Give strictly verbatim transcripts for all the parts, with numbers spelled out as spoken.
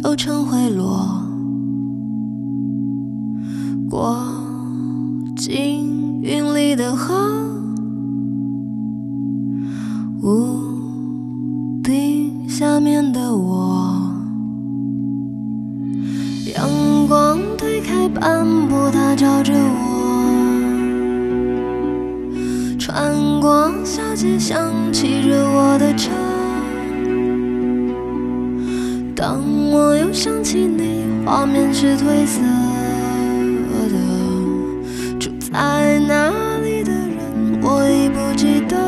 都成灰落，过尽云里的河，屋顶下面的我，阳光推开斑驳，它照着我，穿过小街巷，骑着我的车。当我又想起你，画面是褪色的，住在哪里的人我已不记得。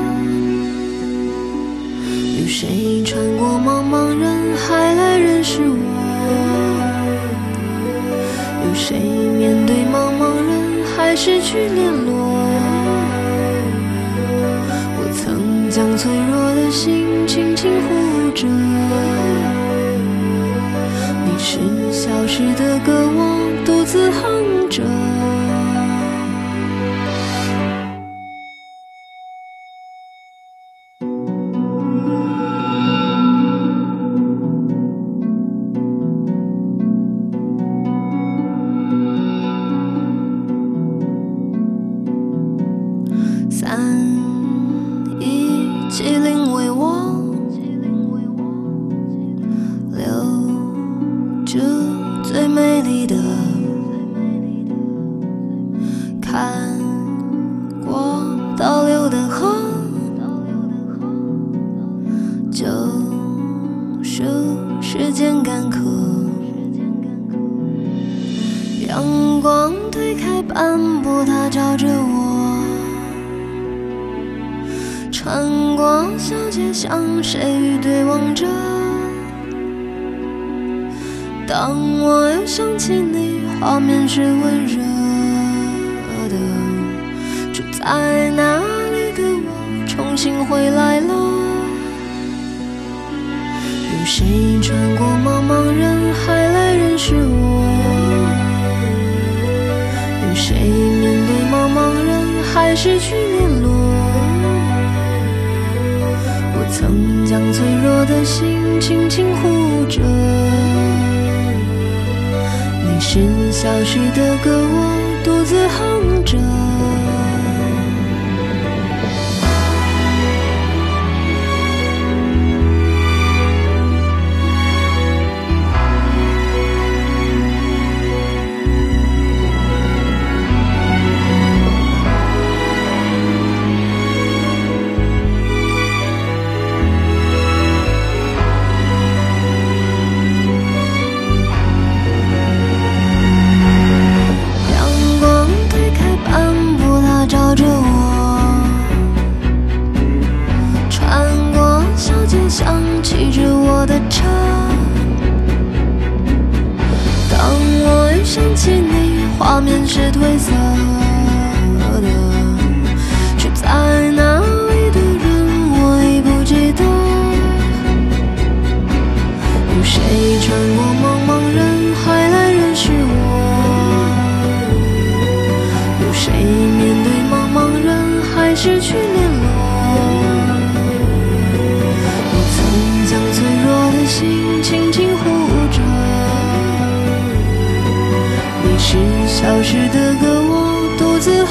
有谁穿过茫茫人海来认识我？有谁面对茫茫人海失去联络？我曾将脆弱的心轻轻护着，你是消失的歌，我独自哼着。三一七零为我留住最美丽的，看过倒流的河，救赎世间干渴。阳光推开斑驳，它照着我，穿过小街巷，谁与对望着？当我又想起你，画面是温热的，住在哪里的我重新回来了。有谁穿过茫茫人海来认识我？有谁面对茫茫人海失去联络？我曾将脆弱的心轻轻护着，你是消失的歌，我独自哼着。照着我，穿过小街巷，骑着我的车。当我又想起你，画面是褪色的，住在哪里的人我已不记得。有谁穿过茫茫人海来认识我？有谁面对茫茫人海失去联络？我曾将脆弱的心轻轻护着，你是消失的歌，我独自